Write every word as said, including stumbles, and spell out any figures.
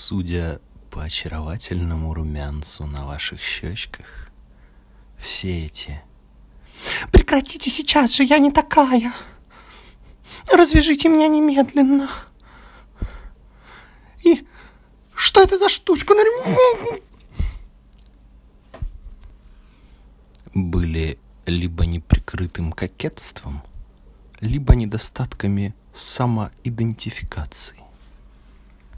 Судя по очаровательному румянцу на ваших щечках, все эти... Прекратите сейчас же, я не такая. Развяжите меня немедленно. И что это за штучка? Были либо неприкрытым кокетством, либо недостатками самоидентификации.